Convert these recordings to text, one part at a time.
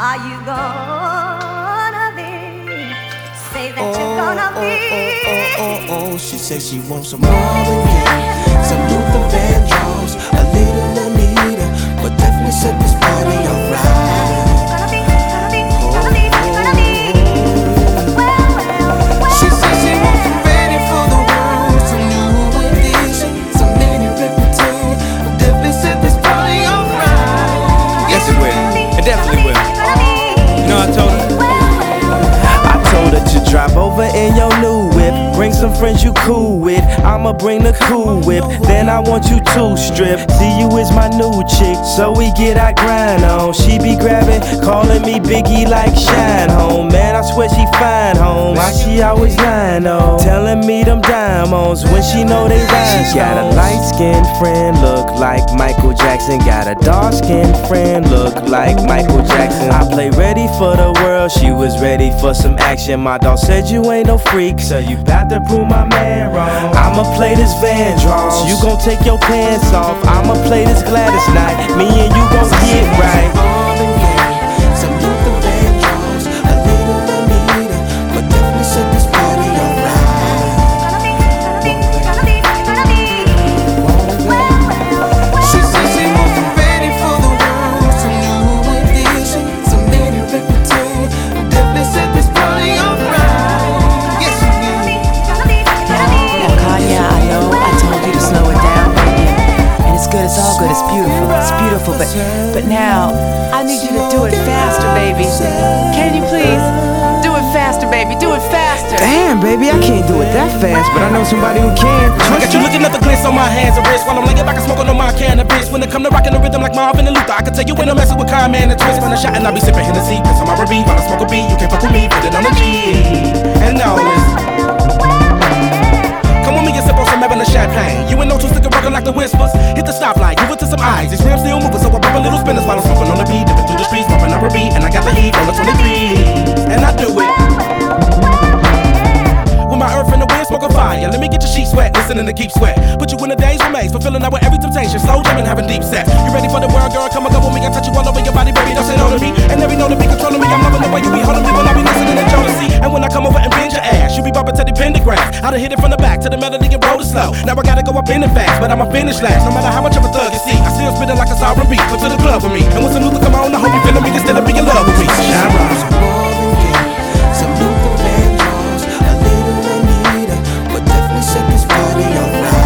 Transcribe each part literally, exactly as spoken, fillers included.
Are you gonna be? Say that oh, you're gonna oh, be. Oh, oh, oh, oh, oh. She says she wants some Marvin Gaye, some Luther Vandross, a little Anita, but definitely set this party alright. Drive over in your new whip, bring some friends you cool with. I'ma bring the cool whip, then I want you to strip. See you is my new chick, so we get our grind on. She be grabbing, calling me Biggie like Shine Home. Man, I swear she fine home. Why she always lying on? Telling me them diamonds when she know they rhyme. She got a light-skinned friend, look like Michael Jackson. Got a dark-skinned friend, look like Michael Jackson. I play ready for the world, she was ready for some action. My dog said you ain't no freak, so you bout to prove my man wrong. I'ma play this Vandross, you gon' take your pants off. I'ma play this Gladys Knight, me and you gon' get right. Marvin Gaye, some Luther Vandross, a little Anita, but definitely set this party alright. She says she wants some ready for the world, some new edition, some lady repertoire, definitely set this party alright. It's all good, it's beautiful, it's beautiful, but but now I need you to do it faster, baby. Can you please do it faster, baby? Do it faster. Damn, baby, I can't do it that fast, but I know somebody who can. I got you looking at the glitz on my hands and wrists while I'm laying back and smoking on my cannabis. When it come to rocking the rhythm like Marvin and Luther, I can tell you when I'm messing with Kyle, man, and Twist. When I shot and I be sipping Hennessy, piss on my R and B. While I smoke a beat, you can't fuck with me, put it on the G. And now listen. Come with me and sip on some Evan champagne. You ain't no two sticker rockin' like the Whispers. Hit the stoplight, give it to some eyes. These rims still moving, so I pop a little spinners while I'm smoking on the beat. Dipping through the streets, bumping up a beat, and I got the heat on the twenty-three. And I do it with my earth and the wind, smoking fire. Let me get your sheets wet, listening to Keep Sweat. Put you in a days remains, fulfilling out with every temptation. Slow jamming, having deep sex. You ready for the world, girl? Come and go with me. I touch you all over your body, baby. Don't say no to me. And every know to be controlling me. I'm loving the way you be holding me when I be listening to Jodeci. And when I come over and bend your ass, you be bumping to the pentagram. I done hit it from the back to the melody and roll it slow. Now I gotta go up in it fast, but I'ma finish last. No matter how much of a thug you see, I still spitting like a sovereign beat. Come to the club with me. And when some Luther come on, I hope you feeling me instead of being in love with me. Shine right. Some Marvin Gaye, some Luther Vandross, a little Anita, but definitely set this party alright.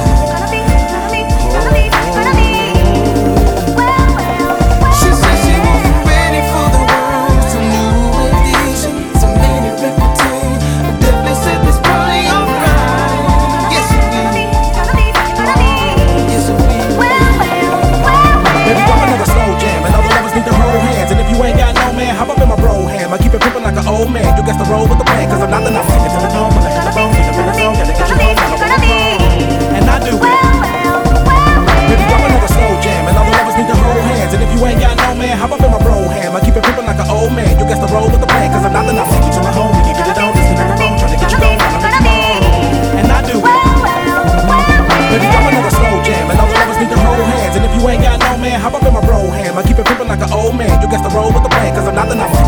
She says she wants some ready for the world, some new edition, some lady repertoire, definitely set this party alright. Yes it will. Yes it will. Baby, drop another slow jam, and all the lovers need to hold hands. And if you ain't got no man, hop up in my bro ham. I keep it pimpin' like an old man. You got to roll with the plan, cause I'm not the nothing. It's in the dome, when I hit the bone, hit the rhythm zone, gotta get you home, I'm on the phone. And I do it. Baby, drop another slow jam, and all the lovers need to hold hands. And if you ain't got no man, hop up in my bro ham. I keep it pimpin' like an old man. You got to roll with the plan, cause I'm not the nothing. You to my home, we can get it on, listen to the phone, trying to get you going, I'm on the phone. And I do it. Baby, drop another slow jam, and all the lovers need to hold hands. And if you ain't got no man, hop up in my bro ham. I keep it pimpin' like an old man. You got to roll with the plan, cause I'm not the nothing.